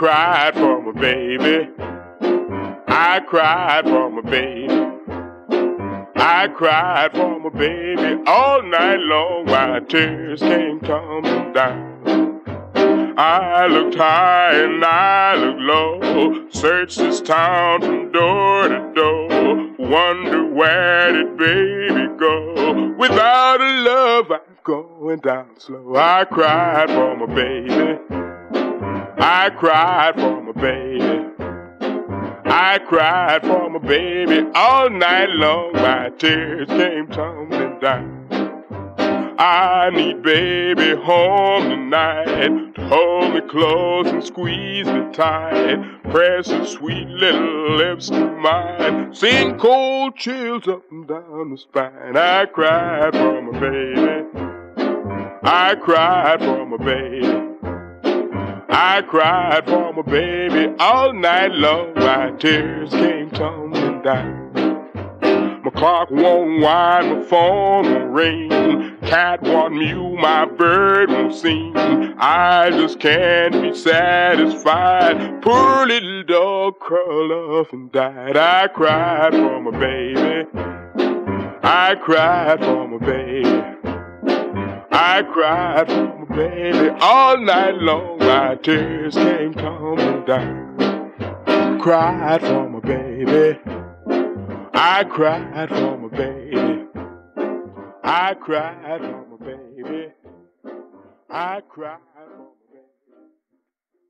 cried for my baby. I cried for my baby. I cried for my baby all night long while tears came tumbling down. I looked high and I looked low, searched this town from door to door, wonder where did baby go? Without a love I'm going down slow. I cried for my baby. I cried for my baby. I cried for my baby all night long, my tears came tumbling down. I need baby home tonight to hold me close and squeeze me tight, press her sweet little lips to mine, send cold chills up and down the spine. I cried for my baby. I cried for my baby. I cried for my baby all night long, my tears came tumbling down. My clock won't wind, my phone won't ring, cat won't mew, my bird won't sing. I just can't be satisfied. Poor little dog curled up and died. I cried for my baby. I cried for my baby. I cried for my baby all night long, my tears came tumbling down. Cried for my baby. I cried for my baby. I cried for my baby. I cried.